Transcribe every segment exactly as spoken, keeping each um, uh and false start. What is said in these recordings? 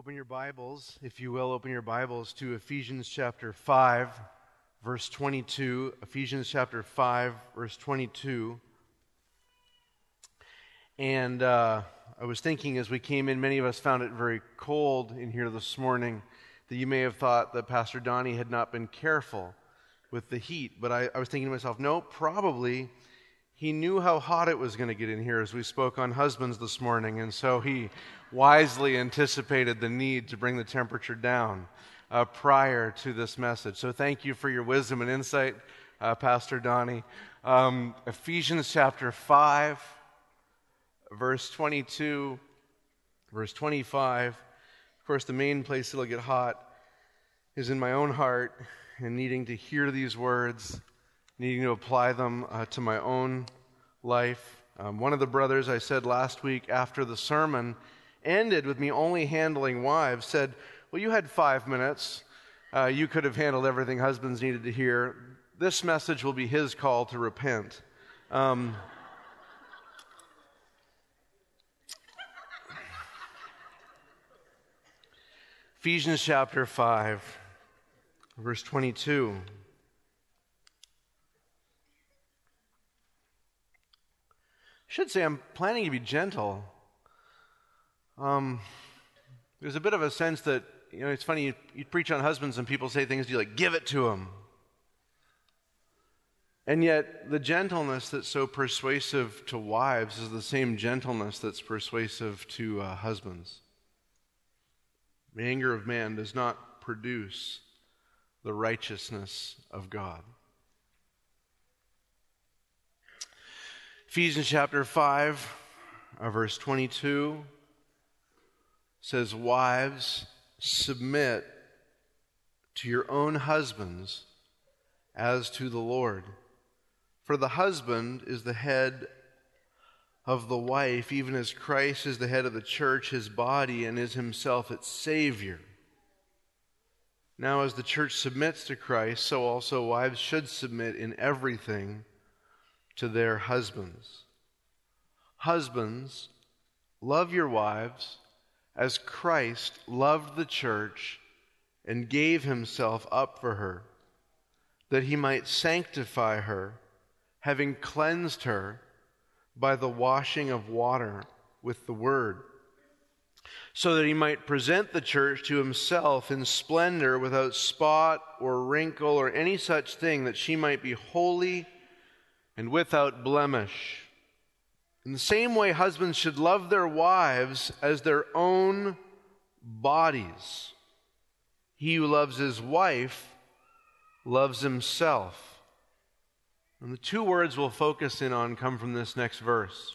Open your Bibles, if you will, open your Bibles to Ephesians chapter five, verse twenty-two. Ephesians chapter five, verse twenty-two. And uh, I was thinking as we came in, many of us found it very cold in here this morning, that you may have thought that Pastor Donnie had not been careful with the heat. But I, I was thinking to myself, no, probably he knew how hot it was going to get in here as we spoke on husbands this morning, and so he wisely anticipated the need to bring the temperature down uh, prior to this message. So thank you for your wisdom and insight, uh, Pastor Donnie. Um, Ephesians chapter five, verse twenty-two, verse twenty-five. Of course, the main place it'll get hot is in my own heart, and needing to hear these words, needing to apply them uh, to my own life. Um, one of the brothers, I said last week after the sermon ended with me only handling wives, said, well, you had five minutes. Uh, you could have handled everything husbands needed to hear. This message will be his call to repent. Um, Ephesians chapter five, verse twenty-two. I should say I'm planning to be gentle. Um, there's a bit of a sense that, you know, it's funny, you, you preach on husbands and people say things to you like, give it to them. And yet, the gentleness that's so persuasive to wives is the same gentleness that's persuasive to uh, husbands. The anger of man does not produce the righteousness of God. Ephesians chapter five, uh, verse twenty-two says, wives, submit to your own husbands as to the Lord. For the husband is the head of the wife, even as Christ is the head of the church, his body, and is himself its Savior. Now as the church submits to Christ, so also wives should submit in everything to their husbands. Husbands, love your wives as Christ loved the church and gave himself up for her, that he might sanctify her, having cleansed her by the washing of water with the word, so that he might present the church to himself in splendor, without spot or wrinkle or any such thing, that she might be holy and without blemish. In the same way, husbands should love their wives as their own bodies. He who loves his wife loves himself. And the two words we'll focus in on come from this next verse.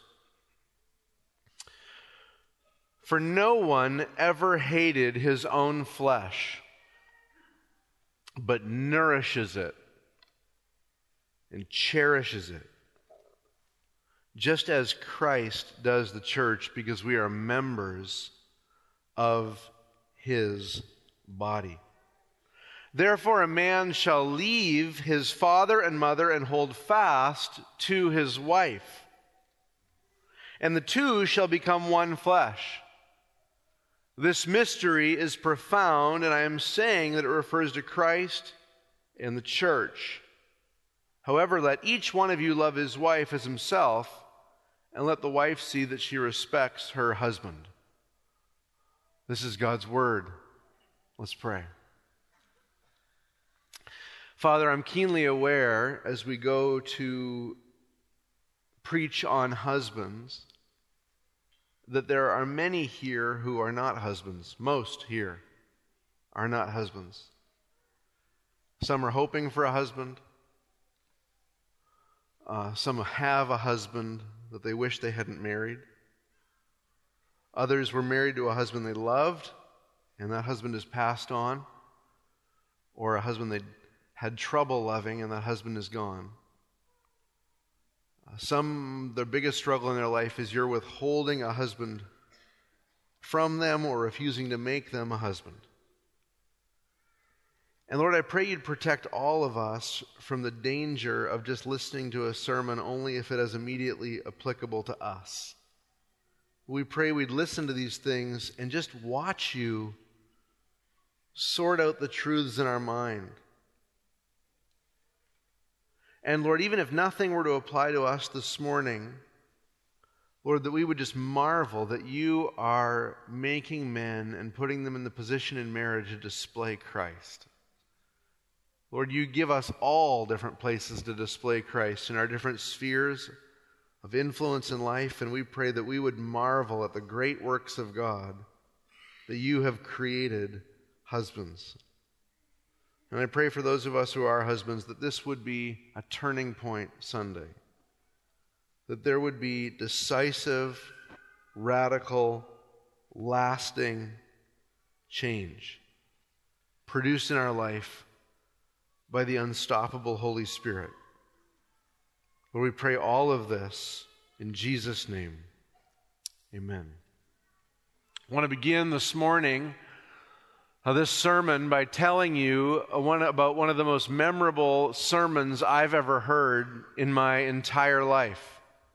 For no one ever hated his own flesh, but nourishes it and cherishes it, just as Christ does the church, because we are members of his body. Therefore a man shall leave his father and mother and hold fast to his wife, and the two shall become one flesh. This mystery is profound, and I am saying that it refers to Christ and the church. However, let each one of you love his wife as himself, and let the wife see that she respects her husband. This is God's word. Let's pray. Father, I'm keenly aware as we go to preach on husbands that there are many here who are not husbands. Most here are not husbands. Some are hoping for a husband. Uh, some have a husband that they wish they hadn't married. Others were married to a husband they loved, and that husband has passed on. Or a husband they had trouble loving, and that husband is gone. Uh, some, their biggest struggle in their life is you're withholding a husband from them or refusing to make them a husband. And Lord, I pray you'd protect all of us from the danger of just listening to a sermon only if it is immediately applicable to us. We pray we'd listen to these things and just watch you sort out the truths in our mind. And Lord, even if nothing were to apply to us this morning, Lord, that we would just marvel that you are making men and putting them in the position in marriage to display Christ. Lord, you give us all different places to display Christ in our different spheres of influence in life, and we pray that we would marvel at the great works of God that you have created husbands. And I pray for those of us who are husbands that this would be a turning point Sunday, that there would be decisive, radical, lasting change produced in our life by the unstoppable Holy Spirit. Lord, we pray all of this in Jesus' name. Amen. I want to begin this morning uh, this sermon by telling you uh, one, about one of the most memorable sermons I've ever heard in my entire life.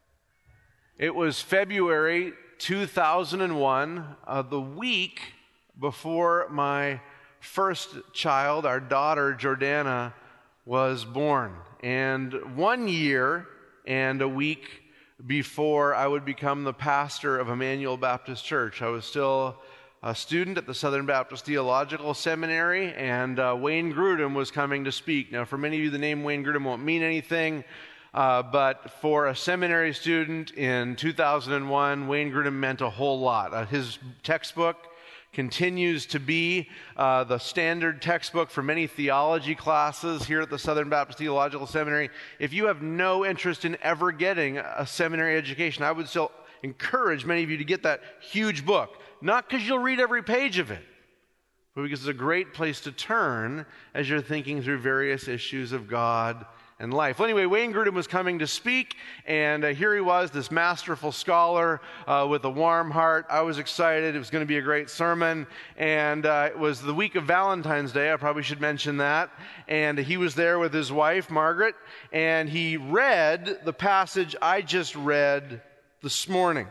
It was February two thousand one, uh, the week before my first child, our daughter Jordana, was born. And one year and a week before I would become the pastor of Emmanuel Baptist Church. I was still a student at the Southern Baptist Theological Seminary, and uh, Wayne Grudem was coming to speak. Now, for many of you, the name Wayne Grudem won't mean anything. Uh, but for a seminary student in two thousand one, Wayne Grudem meant a whole lot. Uh, his textbook continues to be uh, the standard textbook for many theology classes here at the Southern Baptist Theological Seminary. If you have no interest in ever getting a seminary education, I would still encourage many of you to get that huge book. Not because you'll read every page of it, but because it's a great place to turn as you're thinking through various issues of God and life. Well, anyway, Wayne Grudem was coming to speak, and uh, here he was, this masterful scholar uh, with a warm heart. I was excited. It was going to be a great sermon, and uh, it was the week of Valentine's Day. I probably should mention that. And he was there with his wife, Margaret, and he read the passage I just read this morning.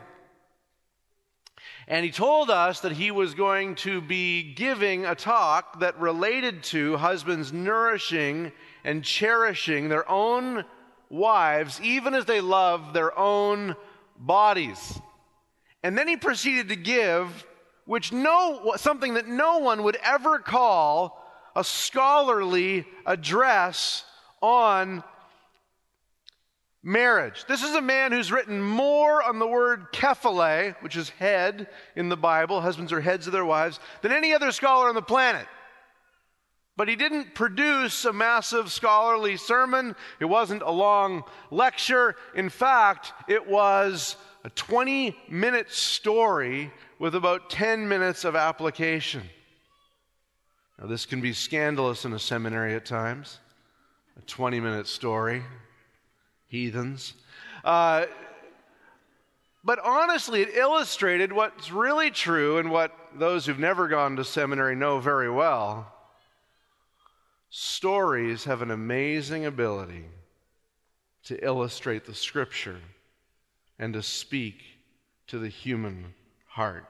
And he told us that he was going to be giving a talk that related to husbands nourishing and cherishing their own wives, even as they love their own bodies. And then he proceeded to give, which no, something that no one would ever call a scholarly address on marriage. This is a man who's written more on the word kephale, which is head in the Bible, husbands are heads of their wives, than any other scholar on the planet. But he didn't produce a massive scholarly sermon. It wasn't a long lecture. In fact, it was a twenty-minute story with about ten minutes of application. Now, this can be scandalous in a seminary at times. A twenty-minute story. Heathens. Uh, but honestly, it illustrated what's really true and what those who've never gone to seminary know very well. Stories have an amazing ability to illustrate the Scripture and to speak to the human heart.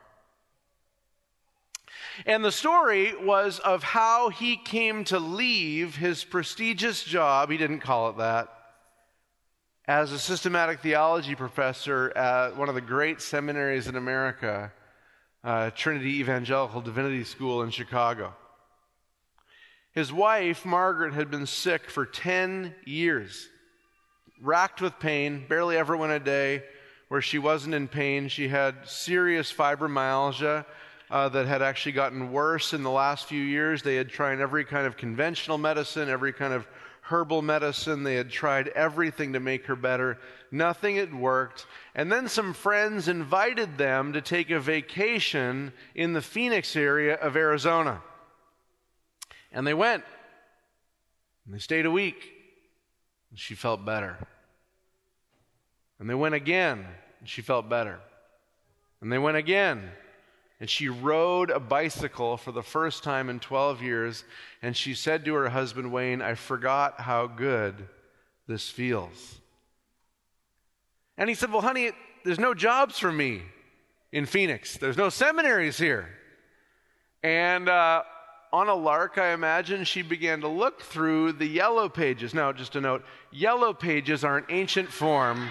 And the story was of how he came to leave his prestigious job, he didn't call it that, as a systematic theology professor at one of the great seminaries in America, uh, Trinity Evangelical Divinity School in Chicago. His wife, Margaret, had been sick for ten years, racked with pain, barely ever went a day where she wasn't in pain. She had serious fibromyalgia uh, that had actually gotten worse in the last few years. They had tried every kind of conventional medicine, every kind of herbal medicine. They had tried everything to make her better. Nothing had worked. And then some friends invited them to take a vacation in the Phoenix area of Arizona. And they went. And they stayed a week. And she felt better. And they went again. And she felt better. And they went again. And she rode a bicycle for the first time in twelve years. And she said to her husband, Wayne, I forgot how good this feels. And he said, well, honey, it, there's no jobs for me. in Phoenix. There's no seminaries here. And uh, on a lark, I imagine, she began to look through the yellow pages. Now, just a note, yellow pages are an ancient form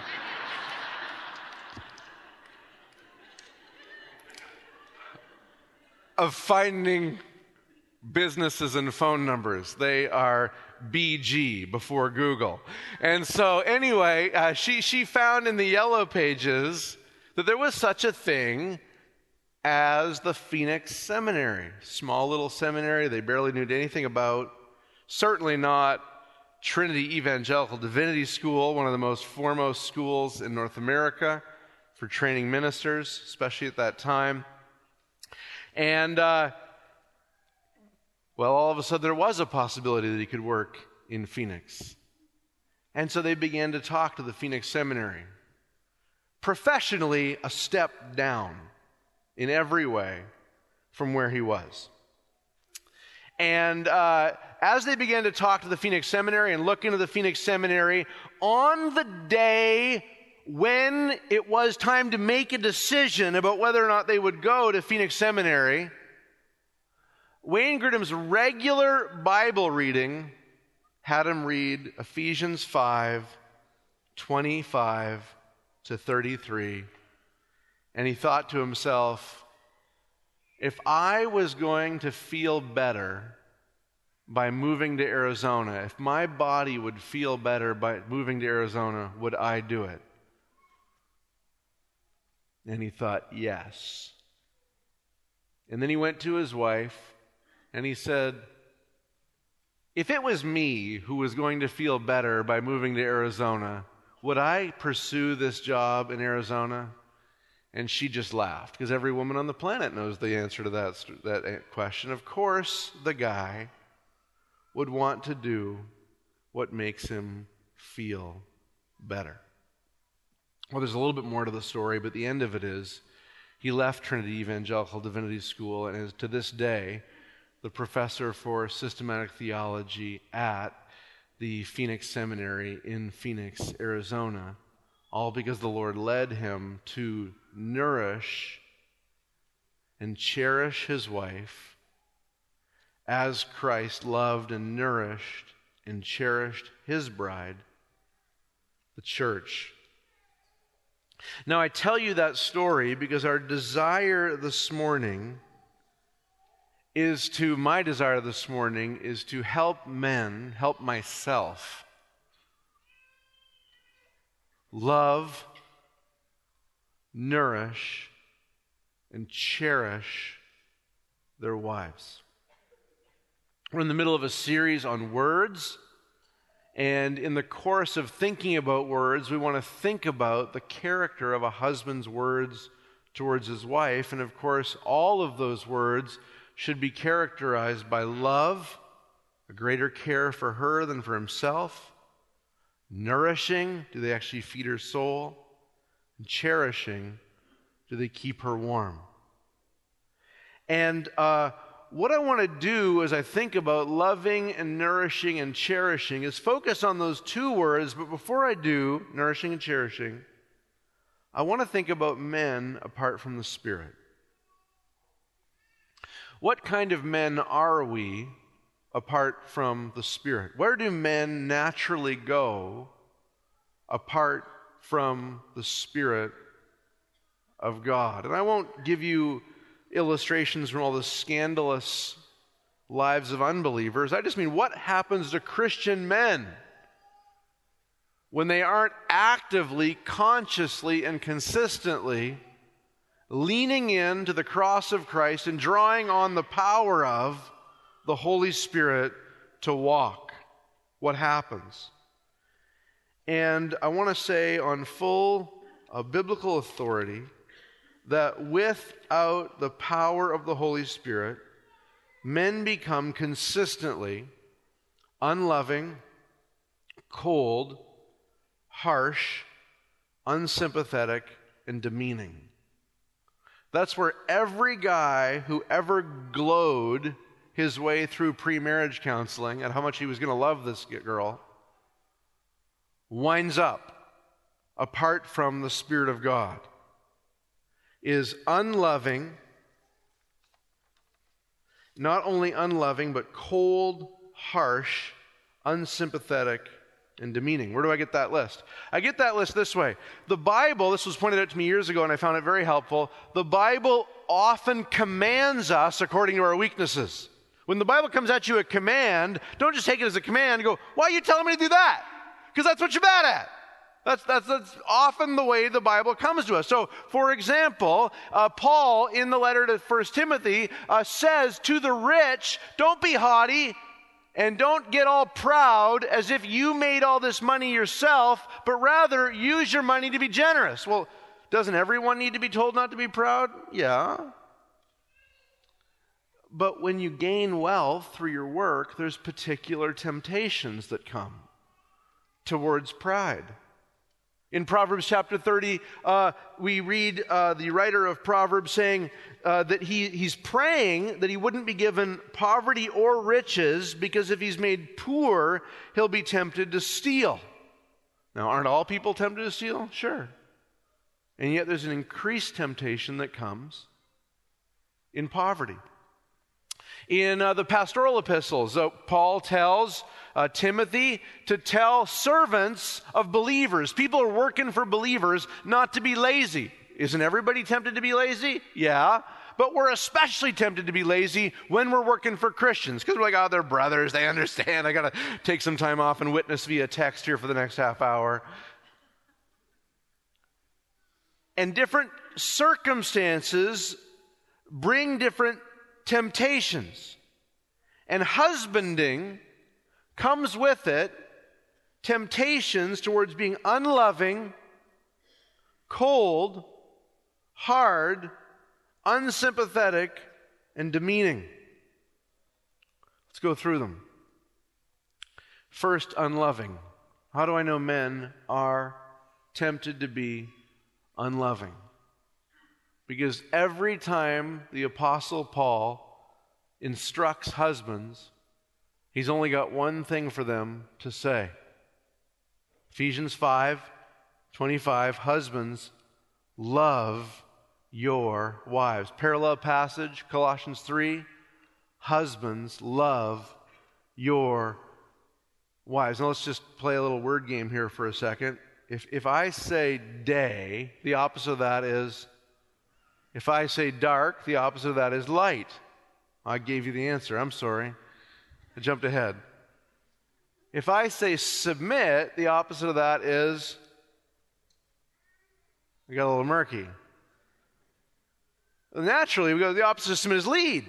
of finding businesses and phone numbers. They are B G before Google. And so anyway, uh, she, she found in the yellow pages that there was such a thing as the Phoenix Seminary. Small little seminary they barely knew anything about. Certainly not Trinity Evangelical Divinity School, one of the most foremost schools in North America for training ministers, especially at that time. And, uh, well, all of a sudden there was a possibility that he could work in Phoenix. And so they began to talk to the Phoenix Seminary. Professionally, a step down in every way from where he was. And uh, as they began to talk to the Phoenix Seminary and look into the Phoenix Seminary, on the day when it was time to make a decision about whether or not they would go to Phoenix Seminary, Wayne Grudem's regular Bible reading had him read Ephesians five, twenty-five to thirty-three. And he thought to himself, if I was going to feel better by moving to Arizona, if my body would feel better by moving to Arizona, would I do it? And he thought, yes. And then he went to his wife and he said, if it was me who was going to feel better by moving to Arizona, would I pursue this job in Arizona? And she just laughed, because every woman on the planet knows the answer to that, that question. Of course, the guy would want to do what makes him feel better. Well, there's a little bit more to the story, but the end of it is he left Trinity Evangelical Divinity School and is to this day the professor for systematic theology at the Phoenix Seminary in Phoenix, Arizona, all because the Lord led him to nourish and cherish his wife as Christ loved and nourished and cherished his bride, the church. Now, I tell you that story because our desire this morning is to, my desire this morning is to help men, help myself, love, nourish, and cherish their wives. We're in the middle of a series on words, and in the course of thinking about words, we want to think about the character of a husband's words towards his wife, and of course, all of those words should be characterized by love, a greater care for her than for himself, nourishing, do they actually feed her soul? And cherishing, do they keep her warm? And uh, what I want to do as I think about loving and nourishing and cherishing is focus on those two words, but before I do, nourishing and cherishing, I want to think about men apart from the Spirit. What kind of men are we apart from the Spirit? Where do men naturally go apart from the Spirit of God? And I won't give you illustrations from all the scandalous lives of unbelievers. I just mean, what happens to Christian men when they aren't actively, consciously, and consistently leaning into the cross of Christ and drawing on the power of the Holy Spirit to walk? What happens? And I want to say on full uh, biblical authority that without the power of the Holy Spirit, men become consistently unloving, cold, harsh, unsympathetic, and demeaning. That's where every guy who ever glowed his way through pre-marriage counseling at how much he was going to love this girl winds up apart from the Spirit of God. is unloving, not only unloving, but cold, harsh, unsympathetic, and demeaning. Where do I get that list? I get that list this way. The Bible, this was pointed out to me years ago and I found it very helpful, the Bible often commands us according to our weaknesses. When the Bible comes at you a command, don't just take it as a command and go, why are you telling me to do that? Because that's what you're bad at. That's, that's, that's often the way the Bible comes to us. So, for example, uh, Paul in the letter to First Timothy uh, says to the rich, don't be haughty, and don't get all proud as if you made all this money yourself, but rather use your money to be generous. Well, doesn't everyone need to be told not to be proud? Yeah. But when you gain wealth through your work, there's particular temptations that come towards pride. In Proverbs chapter thirty, uh, we read uh, the writer of Proverbs saying uh, that he, he's praying that he wouldn't be given poverty or riches, because if he's made poor, he'll be tempted to steal. Now, aren't all people tempted to steal? Sure. And yet there's an increased temptation that comes in poverty. In uh, the pastoral epistles, uh, Paul tells uh, Timothy to tell servants of believers, people are working for believers, not to be lazy. Isn't everybody tempted to be lazy? Yeah. But we're especially tempted to be lazy when we're working for Christians, because we're like, oh, they're brothers, they understand. I got to take some time off and witness via text here for the next half hour. And different circumstances bring different temptations. And husbanding comes with it temptations towards being unloving, cold, hard, unsympathetic, and demeaning. Let's go through them. First, unloving. How do I know men are tempted to be unloving? Because every time the Apostle Paul instructs husbands, he's only got one thing for them to say. Ephesians five twenty-five, husbands, love your wives. Parallel passage, Colossians three, husbands, love your wives. Now let's just play a little word game here for a second. If, if I say day, the opposite of that is, if I say dark, the opposite of that is light. I gave you the answer. I'm sorry. I jumped ahead. If I say submit, the opposite of that is, we got a little murky. Naturally, we go, the opposite of submit is lead.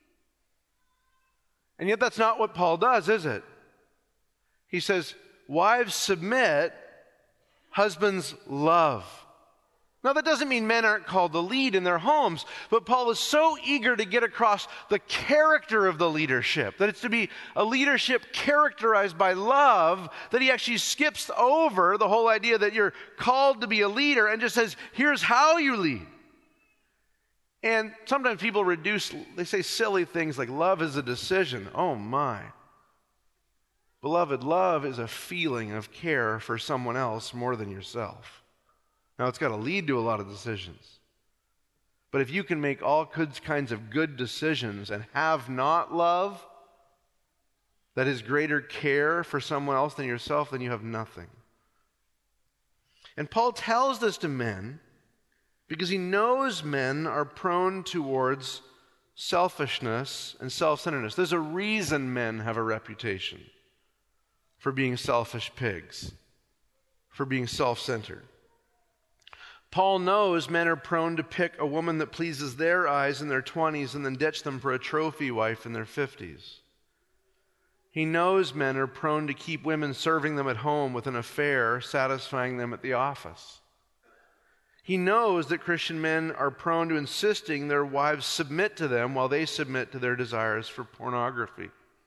And yet that's not what Paul does, is it? He says, wives submit, husbands love. Now, that doesn't mean men aren't called to lead in their homes, but Paul is so eager to get across the character of the leadership, that it's to be a leadership characterized by love, that he actually skips over the whole idea that you're called to be a leader and just says, here's how you lead. And sometimes people reduce, they say silly things like love is a decision. Oh my. Beloved, love is a feeling of care for someone else more than yourself. Now, it's got to lead to a lot of decisions. But if you can make all kinds of good decisions and have not love that is greater care for someone else than yourself, then you have nothing. And Paul tells this to men because he knows men are prone towards selfishness and self-centeredness. There's a reason men have a reputation for being selfish pigs, for being self-centered. Paul knows men are prone to pick a woman that pleases their eyes in their twenties and then ditch them for a trophy wife in their fifties. He knows men are prone to keep women serving them at home with an affair, satisfying them at the office. He knows that Christian men are prone to insisting their wives submit to them while they submit to their desires for pornography.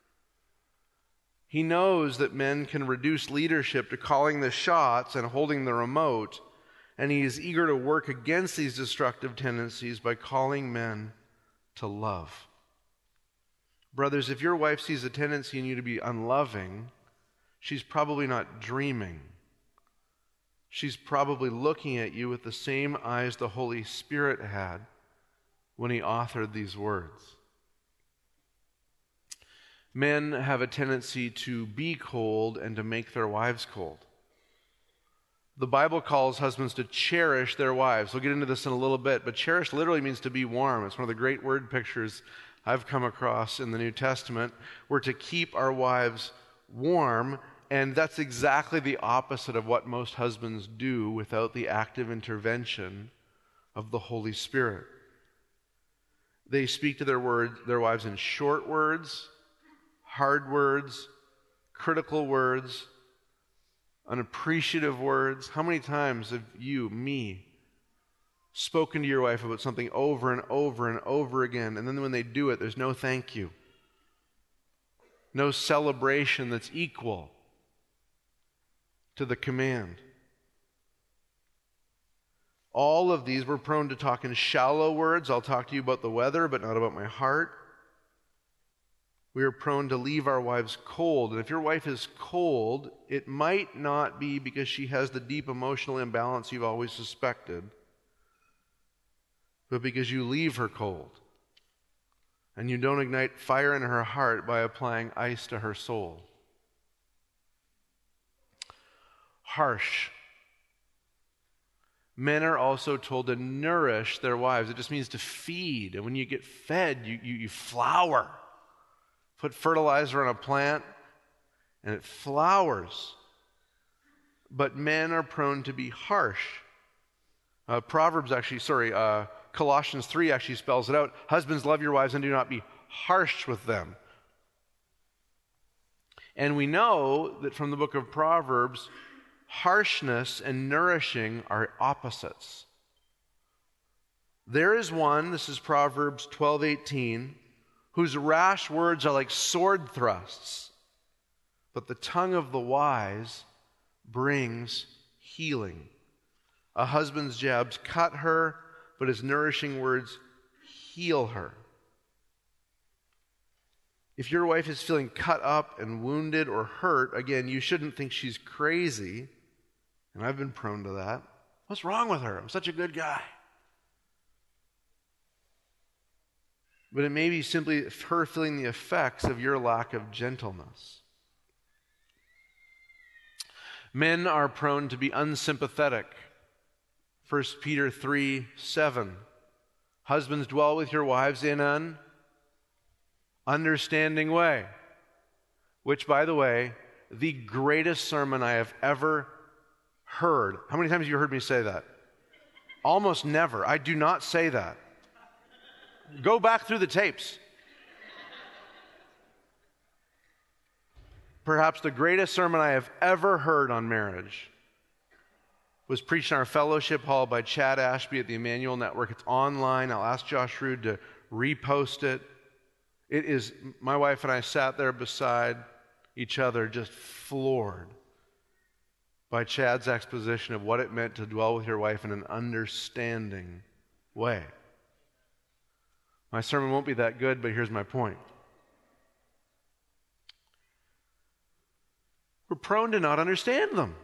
He knows that men can reduce leadership to calling the shots and holding the remote, and he is eager to work against these destructive tendencies by calling men to love. Brothers, if your wife sees a tendency in you to be unloving, she's probably not dreaming. she's probably looking at you with the same eyes the Holy Spirit had when he authored these words. Men have a tendency to be cold and to make their wives cold. The Bible calls husbands to cherish their wives. We'll get into this in a little bit, but cherish literally means to be warm. It's one of the great word pictures I've come across in the New Testament. We're to keep our wives warm, and that's exactly the opposite of what most husbands do without the active intervention of the Holy Spirit. They speak to their word, their wives in short words, hard words, critical words, unappreciative words. How many times have you, me, spoken to your wife about something over and over and over again, and then when they do it, there's no thank you, no celebration that's equal to the command? All of these, we're prone to talk in shallow words. I'll talk to you about the weather, but not about my heart. We are prone to leave our wives cold. And if your wife is cold, it might not be because she has the deep emotional imbalance you've always suspected, but because you leave her cold and you don't ignite fire in her heart by applying ice to her soul. Harsh. Men are also told to nourish their wives. It just means to feed. And when you get fed, you, you, you flower. Put fertilizer on a plant, and it flowers. But men are prone to be harsh. Uh, Proverbs actually, sorry, uh, Colossians three actually spells it out. Husbands, love your wives and do not be harsh with them. And we know that from the book of Proverbs, harshness and nourishing are opposites. There is one, this is Proverbs twelve eighteen, whose rash words are like sword thrusts, but the tongue of the wise brings healing. A husband's jabs cut her, but his nourishing words heal her. If your wife is feeling cut up and wounded or hurt, again, you shouldn't think she's crazy. And I've been prone to that. What's wrong with her? I'm such a good guy. But it may be simply her feeling the effects of your lack of gentleness. Men are prone to be unsympathetic. First Peter three seven. Husbands, dwell with your wives in an understanding way. Which, by the way, the greatest sermon I have ever heard. How many times have you heard me say that? Almost never. I do not say that. Go back through the tapes. Perhaps the greatest sermon I have ever heard on marriage was preached in our fellowship hall by Chad Ashby at the Emmanuel Network. It's online. I'll ask Josh Rood to repost it. It is, my wife and I sat there beside each other just floored by Chad's exposition of what it meant to dwell with your wife in an understanding way. My sermon won't be that good, but here's my point. We're prone to not understand them.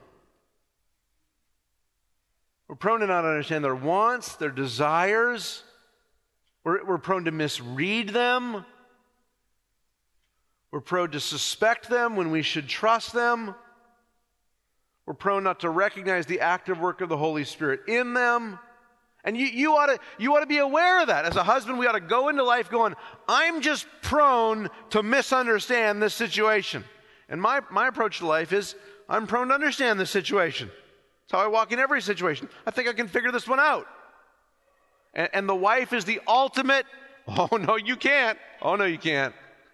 We're prone to not understand their wants, their desires. We're, we're prone to misread them. We're prone to suspect them when we should trust them. We're prone not to recognize the active work of the Holy Spirit in them. And you, you, ought to, you ought to be aware of that. As a husband, we ought to go into life going, I'm just prone to misunderstand this situation. And my, my approach to life is, I'm prone to understand this situation. That's how I walk in every situation. I think I can figure this one out. And, and the wife is the ultimate, oh no, you can't. Oh no, you can't.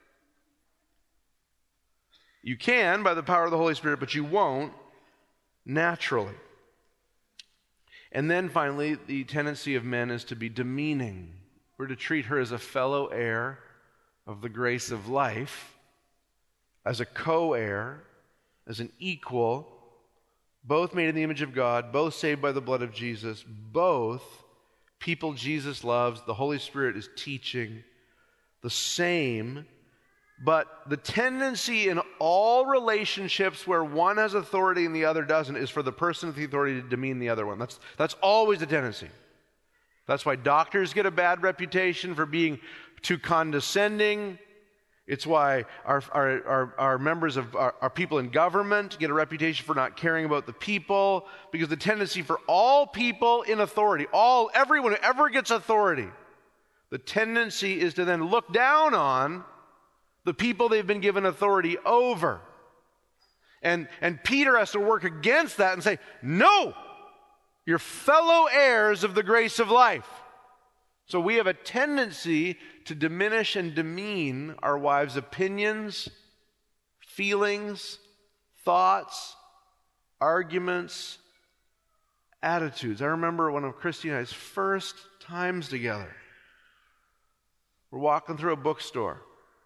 You can by the power of the Holy Spirit, but you won't naturally. And then finally, the tendency of men is to be demeaning. We're to treat her as a fellow heir of the grace of life, as a co-heir, as an equal, both made in the image of God, both saved by the blood of Jesus, both people Jesus loves, the Holy Spirit is teaching, the same But the tendency in all relationships where one has authority and the other doesn't is for the person with the authority to demean the other one. That's, that's always the tendency. That's why doctors get a bad reputation for being too condescending. It's why our, our, our, our members of our, our people in government get a reputation for not caring about the people, because the tendency for all people in authority, all everyone who ever gets authority, the tendency is to then look down on the people they've been given authority over. And, and Peter has to work against that and say, no, you're fellow heirs of the grace of life. So we have a tendency to diminish and demean our wives' opinions, feelings, thoughts, arguments, attitudes. I remember one of Christy and I's first times together. We're walking through a bookstore,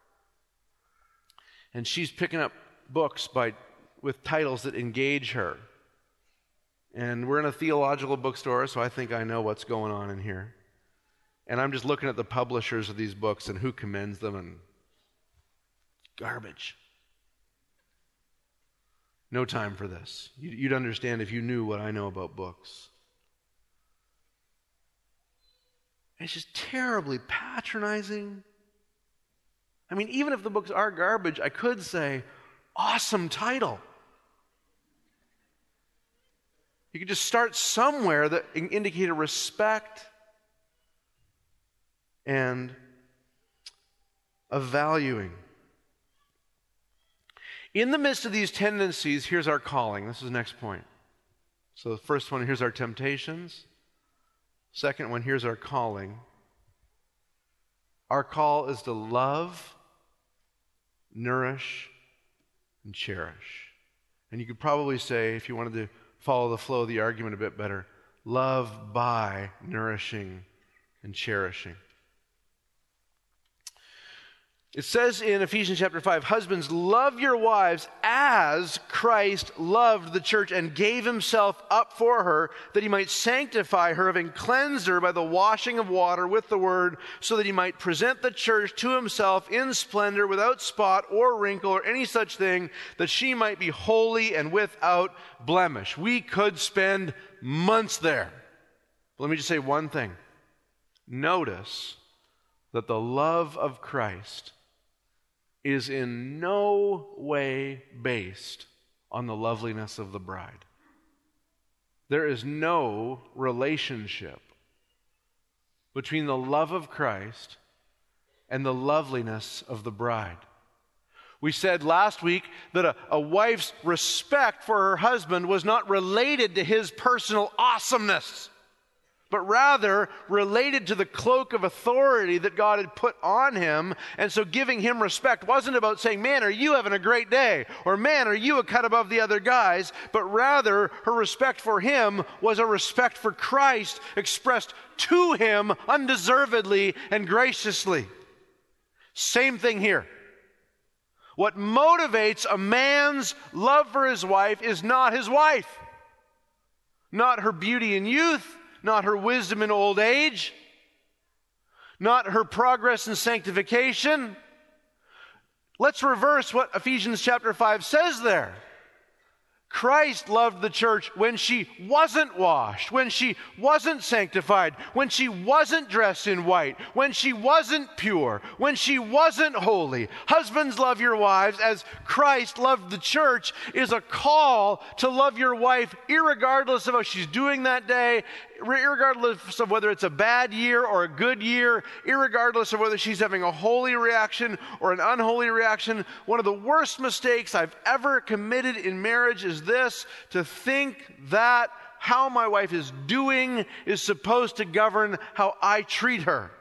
and she's picking up books by with titles that engage her. And we're in a theological bookstore, so I think I know what's going on in here. And I'm just looking at the publishers of these books and who commends them, and garbage. No time for this. You'd understand if you knew what I know about books. It's just terribly patronizing. I mean, even if the books are garbage, I could say, awesome title. You could just start somewhere that indicated respect and a valuing. In the midst of these tendencies, here's our calling. This is the next point. So the first one, here's our temptations. Second one, here's our calling. Our call is to love, nourish, and cherish. And you could probably say, if you wanted to follow the flow of the argument a bit better, love by nourishing and cherishing. It says in Ephesians chapter five, husbands, love your wives as Christ loved the church and gave himself up for her, that he might sanctify her, having cleansed her by the washing of water with the word, so that he might present the church to himself in splendor, without spot or wrinkle or any such thing, that she might be holy and without blemish. We could spend months there. But let me just say one thing. Notice that the love of Christ is in no way based on the loveliness of the bride. There is no relationship between the love of Christ and the loveliness of the bride. We said last week that a, a wife's respect for her husband was not related to his personal awesomeness, but rather related to the cloak of authority that God had put on him. And so giving him respect wasn't about saying, man, are you having a great day? Or man, are you a cut above the other guys? But rather, her respect for him was a respect for Christ expressed to him undeservedly and graciously. Same thing here. What motivates a man's love for his wife is not his wife, not her beauty in youth, not her wisdom in old age, not her progress in sanctification. Let's reverse what Ephesians chapter five says there. Christ loved the church when she wasn't washed, when she wasn't sanctified, when she wasn't dressed in white, when she wasn't pure, when she wasn't holy. Husbands, love your wives as Christ loved the church is a call to love your wife irregardless of how she's doing that day, irregardless of whether it's a bad year or a good year, irregardless of whether she's having a holy reaction or an unholy reaction. One of the worst mistakes I've ever committed in marriage is this, to think that how my wife is doing is supposed to govern how I treat her.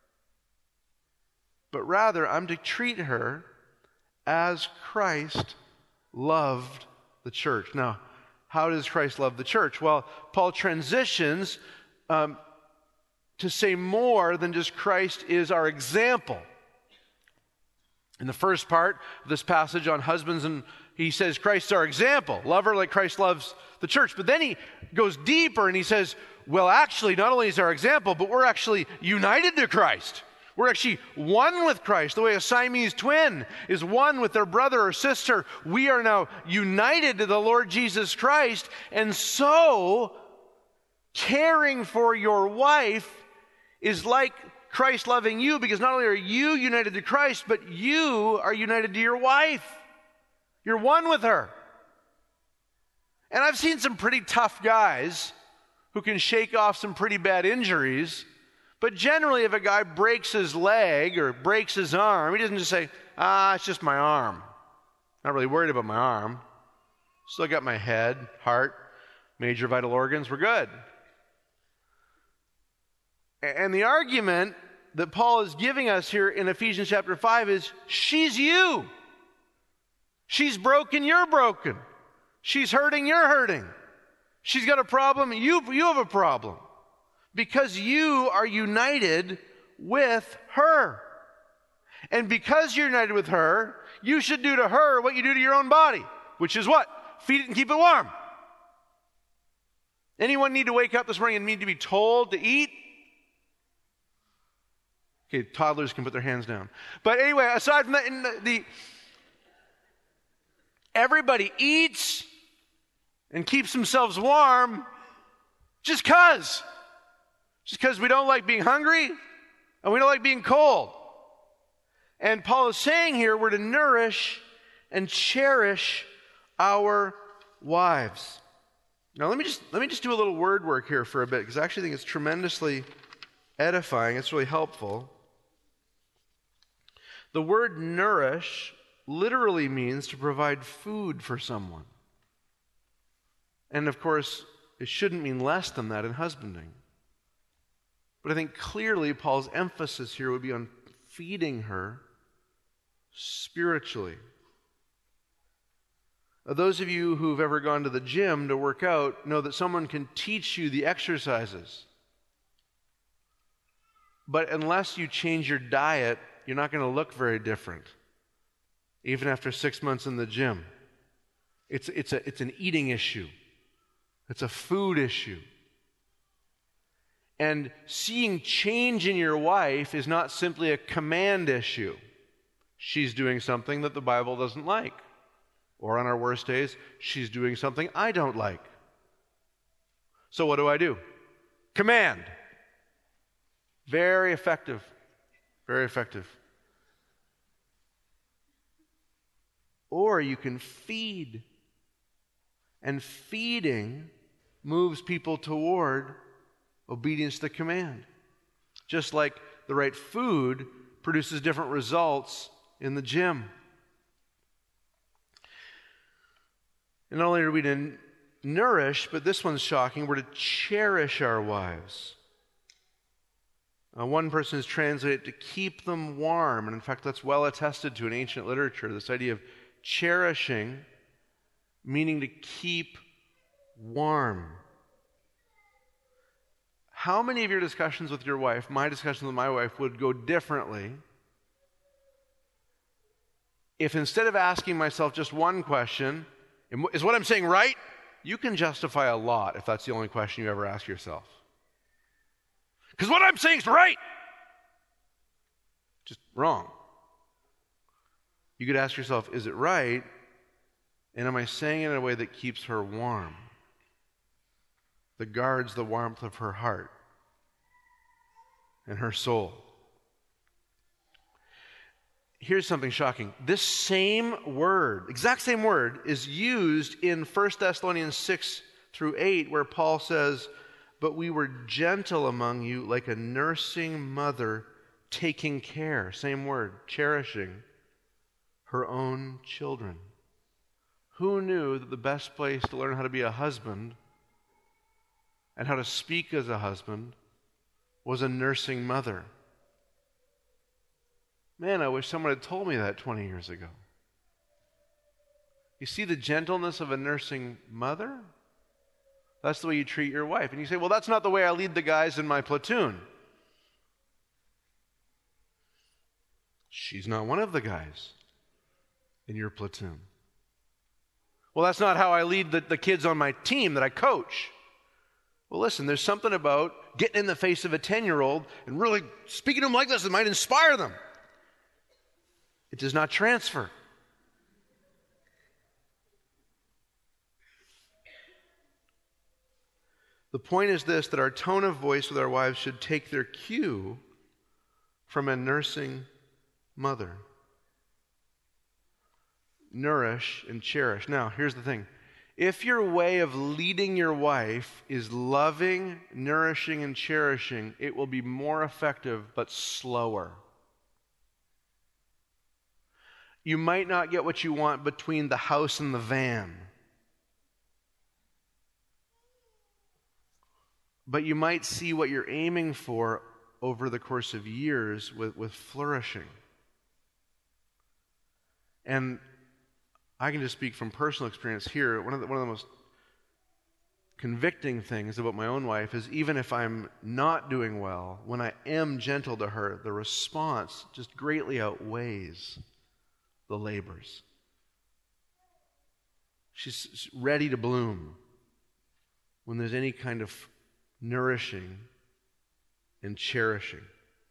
But rather, I'm to treat her as Christ loved the church. Now, how does Christ love the church? Well, Paul transitions um, to say more than just Christ is our example. In the first part of this passage on husbands, and he says Christ's our example. Love her like Christ loves the church. But then he goes deeper and he says, well, actually, not only is our example, but we're actually united to Christ. We're actually one with Christ. The way a Siamese twin is one with their brother or sister, we are now united to the Lord Jesus Christ. And so, caring for your wife is like Christ loving you, because not only are you united to Christ, but you are united to your wife. You're one with her. And I've seen some pretty tough guys who can shake off some pretty bad injuries, but generally if a guy breaks his leg or breaks his arm, he doesn't just say, ah, it's just my arm. Not really worried about my arm. Still got my head, heart, major vital organs, we're good. And the argument that Paul is giving us here in Ephesians chapter five is, she's you. She's broken, you're broken. She's hurting, you're hurting. She's got a problem, you, you have a problem. Because you are united with her. And because you're united with her, you should do to her what you do to your own body. Which is what? Feed it and keep it warm. Anyone need to wake up this morning and need to be told to eat? Okay, toddlers can put their hands down. But anyway, aside from that, in the, the everybody eats and keeps themselves warm just because. Just because we don't like being hungry and we don't like being cold. And Paul is saying here we're to nourish and cherish our wives. Now let me just let me just do a little word work here for a bit, because I actually think it's tremendously edifying. It's really helpful. The word nourish literally means to provide food for someone. And of course, it shouldn't mean less than that in husbanding. But I think clearly Paul's emphasis here would be on feeding her spiritually. Now, those of you who've ever gone to the gym to work out know that someone can teach you the exercises. But unless you change your diet, you're not going to look very different, even after six months in the gym. It's, it's, a, it's an eating issue. It's a food issue. And seeing change in your wife is not simply a command issue. She's doing something that the Bible doesn't like. Or on our worst days, she's doing something I don't like. So what do I do? Command. Very effective. Very effective. Or you can feed. And feeding moves people toward obedience to the command. Just like the right food produces different results in the gym. And not only are we to nourish, but this one's shocking, we're to cherish our wives. Uh, one person has translated to keep them warm, and in fact that's well attested to in ancient literature, this idea of cherishing, meaning to keep warm. How many of your discussions with your wife, my discussions with my wife, would go differently if instead of asking myself just one question, is what I'm saying right? You can justify a lot if that's the only question you ever ask yourself. Because what I'm saying is right. Just wrong. You could ask yourself, is it right? And am I saying it in a way that keeps her warm? That guards the warmth of her heart and her soul. Here's something shocking. This same word, exact same word, is used in First Thessalonians six through eight, where Paul says, but we were gentle among you like a nursing mother taking care, same word, cherishing her own children. Who knew that the best place to learn how to be a husband and how to speak as a husband was a nursing mother? Man, I wish someone had told me that twenty years ago. You see the gentleness of a nursing mother? That's the way you treat your wife. And you say, well, that's not the way I lead the guys in my platoon. She's not one of the guys in your platoon. Well, that's not how I lead the, the kids on my team that I coach. Well, listen, there's something about getting in the face of a ten-year-old and really speaking to them like this that might inspire them. It does not transfer. The point is this, that our tone of voice with our wives should take their cue from a nursing mother. Nourish and cherish. Now, here's the thing. If your way of leading your wife is loving, nourishing, and cherishing, it will be more effective but slower. You might not get what you want between the house and the van, but you might see what you're aiming for over the course of years with, with flourishing. And I can just speak from personal experience here. One of the, one of the most convicting things about my own wife is even if I'm not doing well, when I am gentle to her, the response just greatly outweighs the labors. She's ready to bloom when there's any kind of nourishing and cherishing.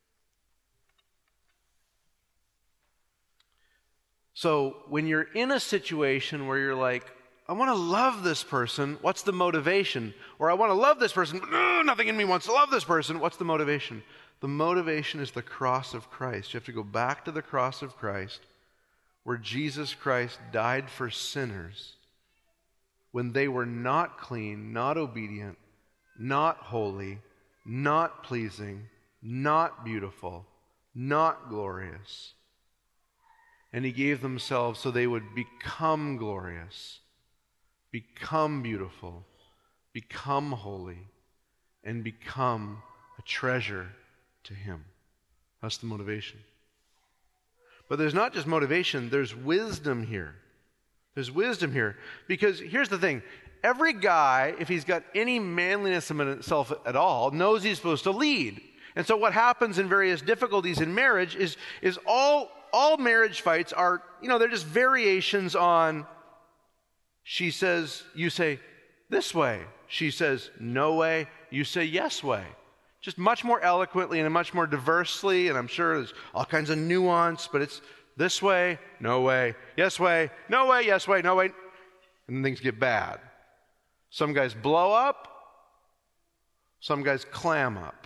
So when you're in a situation where you're like, I want to love this person, what's the motivation? Or I want to love this person, but no, nothing in me wants to love this person, what's the motivation? The motivation is the cross of Christ. You have to go back to the cross of Christ, where Jesus Christ died for sinners when they were not clean, not obedient, not holy, not pleasing, not beautiful, not glorious. And he gave themselves so they would become glorious, become beautiful, become holy, and become a treasure to him. That's the motivation. But there's not just motivation, there's wisdom here. There's wisdom here. Because here's the thing. Every guy, if he's got any manliness in himself at all, knows he's supposed to lead. And so what happens in various difficulties in marriage is, is all... All marriage fights are, you know, they're just variations on, she says, you say, this way. She says, no way. You say, yes way. Just much more eloquently and much more diversely, and I'm sure there's all kinds of nuance, but it's this way, no way, yes way, no way, yes way, no way. And then things get bad. Some guys blow up. Some guys clam up.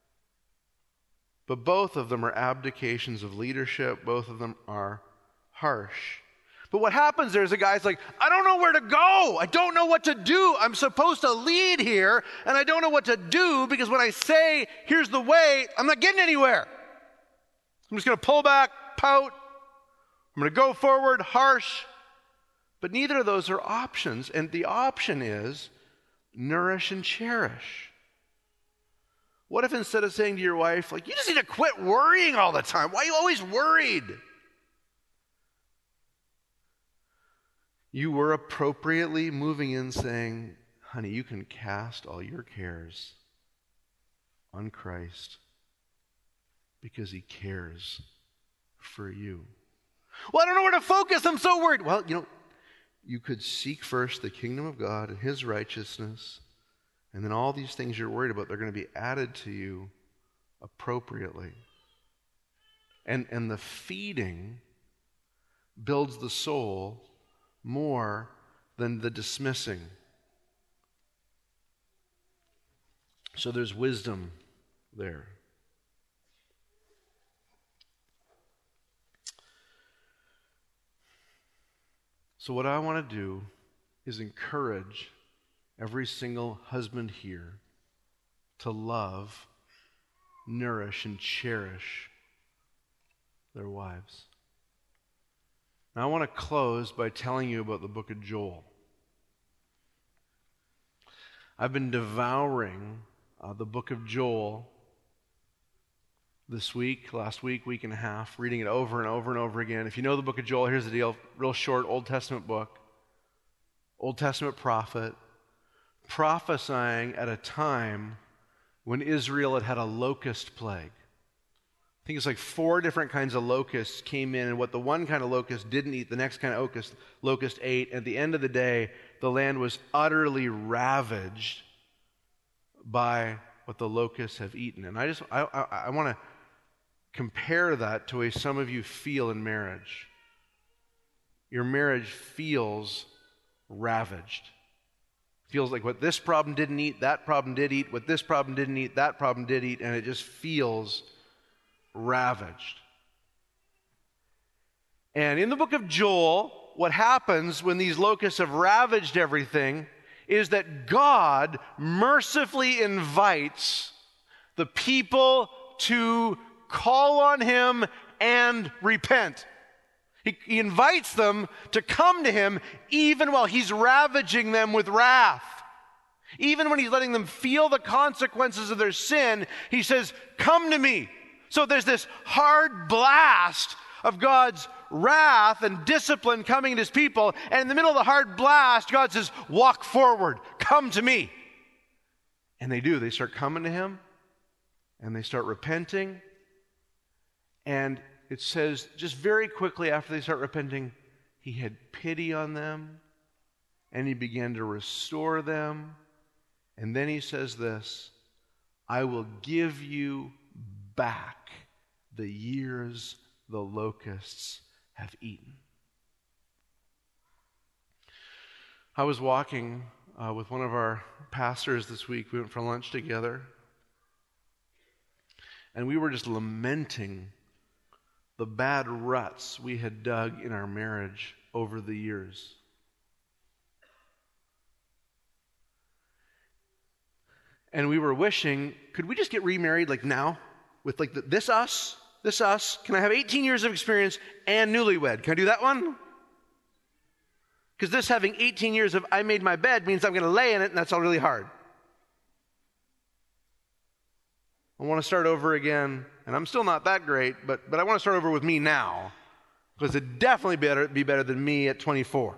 But both of them are abdications of leadership. Both of them are harsh. But what happens there is a guy's like, I don't know where to go. I don't know what to do. I'm supposed to lead here, and I don't know what to do because when I say, here's the way, I'm not getting anywhere. I'm just going to pull back, pout. I'm going to go forward, harsh. But neither of those are options. And the option is nourish and cherish. What if instead of saying to your wife, like, you just need to quit worrying all the time. Why are you always worried? You were appropriately moving in saying, honey, you can cast all your cares on Christ because he cares for you. Well, I don't know where to focus. I'm so worried. Well, you know, you could seek first the kingdom of God and his righteousness. And then all these things you're worried about, they're going to be added to you appropriately. And, and the feeding builds the soul more than the dismissing. So there's wisdom there. So what I want to do is encourage every single husband here to love, nourish, and cherish their wives. Now I want to close by telling you about the book of Joel. I've been devouring uh, the book of Joel this week, last week, week and a half, reading it over and over and over again. If you know the book of Joel, here's the deal. Real short Old Testament book. Old Testament prophet. Prophesying at a time when Israel had had a locust plague. I think it's like four different kinds of locusts came in, and what the one kind of locust didn't eat, the next kind of locust, locust ate. At the end of the day, the land was utterly ravaged by what the locusts have eaten. And I just, I, I, I want to compare that to the way some of you feel in marriage. Your marriage feels ravaged. Feels like what this problem didn't eat, that problem did eat, what this problem didn't eat, that problem did eat, and it just feels ravaged. And in the book of Joel, what happens when these locusts have ravaged everything is that God mercifully invites the people to call on Him and repent. He, he invites them to come to Him even while He's ravaging them with wrath. Even when He's letting them feel the consequences of their sin, He says, come to me. So there's this hard blast of God's wrath and discipline coming at His people, and in the middle of the hard blast, God says, walk forward, come to me. And they do. They start coming to Him, and they start repenting, and it says just very quickly after they start repenting, He had pity on them, and He began to restore them. And then He says this, I will give you back the years the locusts have eaten. I was walking uh, with one of our pastors this week. We went for lunch together, and we were just lamenting the bad ruts we had dug in our marriage over the years. And we were wishing, could we just get remarried like now? With like the, this us, this us. Can I have eighteen years of experience and newlywed? Can I do that one? Because this having eighteen years of I made my bed means I'm going to lay in it, and that's all really hard. I want to start over again, and I'm still not that great, but, but I want to start over with me now, because it'd definitely better, be better than me at twenty-four.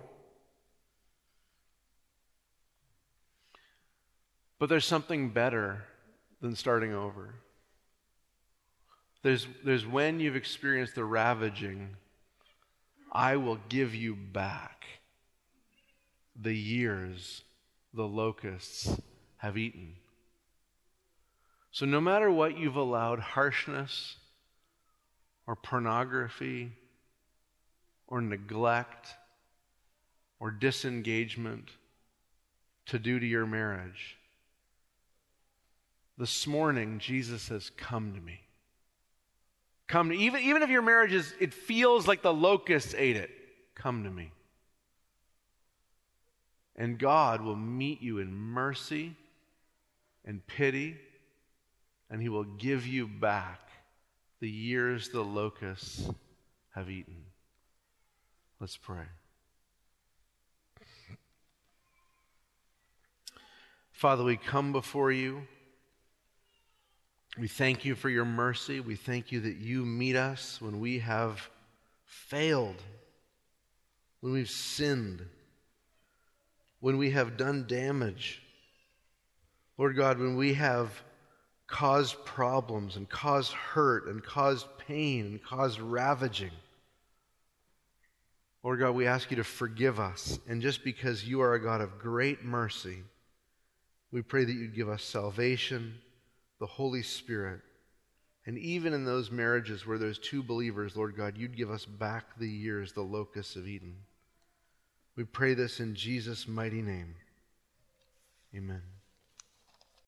But there's something better than starting over. There's, there's when you've experienced the ravaging, I will give you back the years the locusts have eaten. So no matter what you've allowed harshness or pornography or neglect or disengagement to do to your marriage, this morning Jesus says, come to me. Come to, even, even if your marriage is, it feels like the locusts ate it, come to me. And God will meet you in mercy and pity, and He will give you back the years the locusts have eaten. Let's pray. Father, we come before you. We thank you for your mercy. We thank you that you meet us when we have failed, when we've sinned, when we have done damage. Lord God, when we have caused problems and caused hurt and caused pain and caused ravaging. Lord God, we ask you to forgive us. And just because you are a God of great mercy, we pray that you'd give us salvation, the Holy Spirit. And even in those marriages where there's two believers, Lord God, you'd give us back the years the locusts have eaten. We pray this in Jesus' mighty name. Amen.